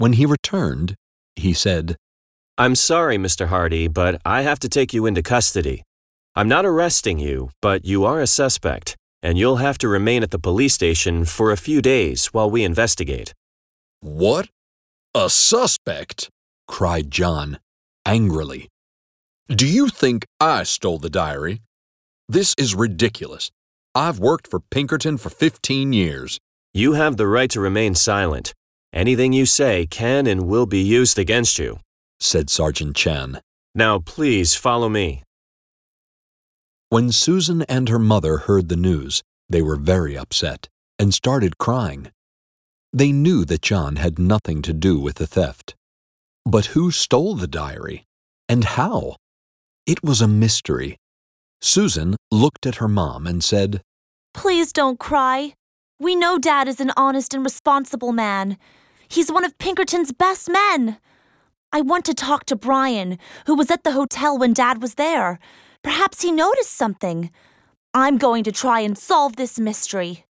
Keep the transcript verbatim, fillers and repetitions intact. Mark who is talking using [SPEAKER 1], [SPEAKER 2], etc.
[SPEAKER 1] When he returned, he said,
[SPEAKER 2] "I'm sorry, Mister Hardy, but I have to take you into custody. I'm not arresting you, but you are a suspect, and you'll have to remain at the police station for a few days while we investigate."
[SPEAKER 1] "What? A suspect?" cried John, angrily. "Do you think I stole the diary? This is ridiculous. I've worked for Pinkerton for fifteen years.
[SPEAKER 2] You have the right to remain silent. Anything you say can and will be used against you,"
[SPEAKER 1] said Sergeant Chan.
[SPEAKER 2] "Now please follow me."
[SPEAKER 1] When Susan and her mother heard the news, they were very upset and started crying. They knew that John had nothing to do with the theft. But who stole the diary? And how? It was a mystery. Susan looked at her mom and said,
[SPEAKER 3] "Please don't cry. We know Dad is an honest and responsible man. He's one of Pinkerton's best men. I want to talk to Brian, who was at the hotel when Dad was there. Perhaps he noticed something. I'm going to try and solve this mystery."